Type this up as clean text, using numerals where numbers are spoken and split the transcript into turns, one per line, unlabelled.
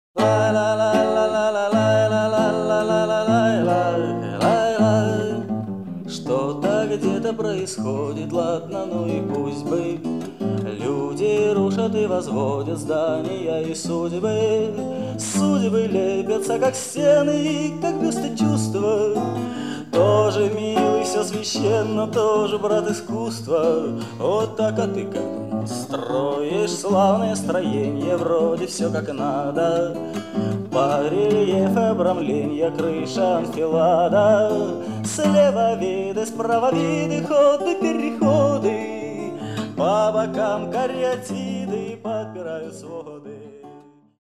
Что-то где-то происходит, ладно, ну и пусть бы. Люди рушат и возводят здания и судьбы. Судьбы лепятся, как стены, как бюсты чувства. Тоже милый, все священно, тоже брат искусства. Вот так, а ты как строишь славное строение, вроде все как надо. Барельеф, обрамление, крыша анфилада. Слева виды, справа виды, ходы, переходы. По бокам кариатиды подпирают своды.